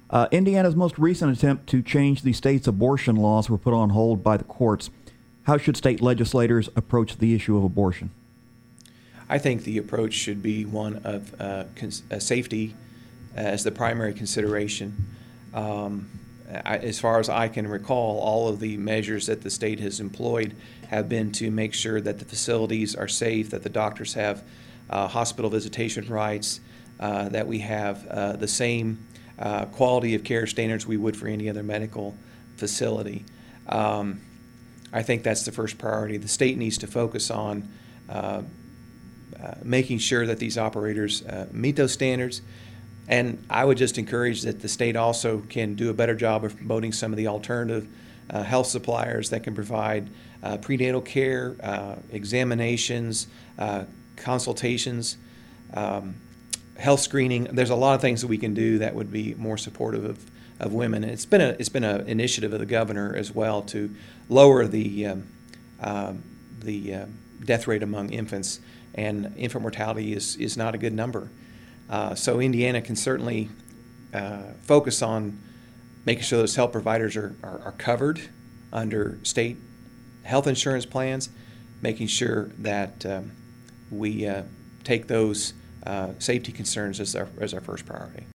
Indiana's most recent attempt to change the state's abortion laws were put on hold by the courts. How should state legislators approach the issue of abortion? I think the approach should be one of safety as the primary consideration. As far as I can recall, all of the measures that the state has employed have been to make sure that the facilities are safe, that the doctors have hospital visitation rights, that we have the same quality of care standards we would for any other medical facility. I think that's the first priority. The state needs to focus on making sure that these operators meet those standards. And I would just encourage that the state also can do a better job of promoting some of the alternative health suppliers that can provide prenatal care, examinations, consultations, health screening. There's a lot of things that we can do that would be more supportive of women. And it's been an initiative of the governor as well to lower the death rate among infants, and infant mortality is not a good number. So Indiana can certainly focus on making sure those health providers are covered under state health insurance plans, making sure that we take those safety concerns as our first priority.